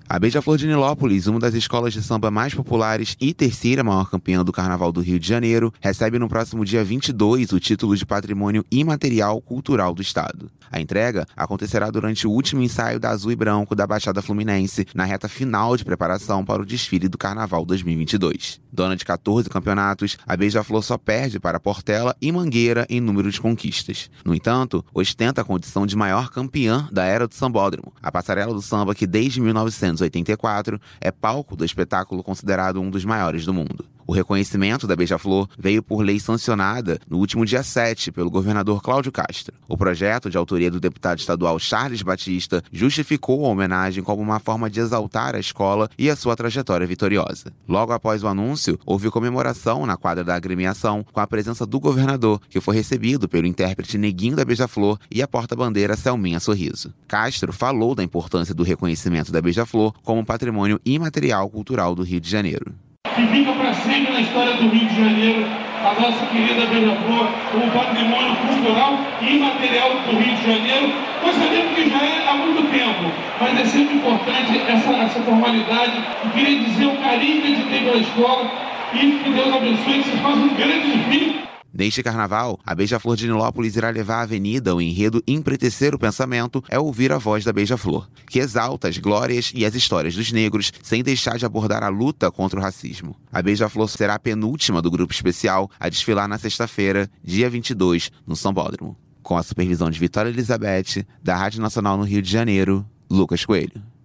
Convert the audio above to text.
A Beija-Flor de Nilópolis, uma das escolas de samba mais populares e terceira maior campeã do Carnaval do Rio de Janeiro, recebe no próximo dia 22 o título de Patrimônio Imaterial Cultural do Estado. A entrega acontecerá durante o último ensaio da Azul e Branco da Baixada Fluminense, na reta final de preparação para o desfile do Carnaval 2022. Dona de 14 campeonatos, a Beija-Flor só perde para Portela e Mangueira em número de conquistas. No entanto, ostenta a condição de maior campeã da era do sambódromo, a passarela do samba que desde 1984 é palco do espetáculo considerado um dos maiores do mundo. O reconhecimento da Beija-Flor veio por lei sancionada no último dia 7 pelo governador Cláudio Castro. O projeto, de autoria do deputado estadual Charles Batista, justificou a homenagem como uma forma de exaltar a escola e a sua trajetória vitoriosa. Logo após o anúncio, houve comemoração na quadra da agremiação com a presença do governador, que foi recebido pelo intérprete Neguinho da Beija-Flor e a porta-bandeira Selminha Sorriso. Castro falou da importância do reconhecimento da Beija-Flor como patrimônio imaterial cultural do Rio de Janeiro. Que fica para sempre na história do Rio de Janeiro, a nossa querida Beija-Flor, como patrimônio cultural e imaterial do Rio de Janeiro. Nós sabemos que já é há muito tempo, mas é sempre importante essa formalidade. Eu queria dizer o carinho que a gente tem pela escola e que Deus abençoe, que vocês façam um grande desfile. Neste carnaval, a Beija-Flor de Nilópolis irá levar à avenida o enredo Empretecer o Pensamento é ouvir a voz da Beija-Flor, que exalta as glórias e as histórias dos negros, sem deixar de abordar a luta contra o racismo. A Beija-Flor será a penúltima do grupo especial a desfilar na sexta-feira, dia 22, no Sambódromo. Com a supervisão de Vitória Elizabeth, da Rádio Nacional no Rio de Janeiro, Lucas Coelho.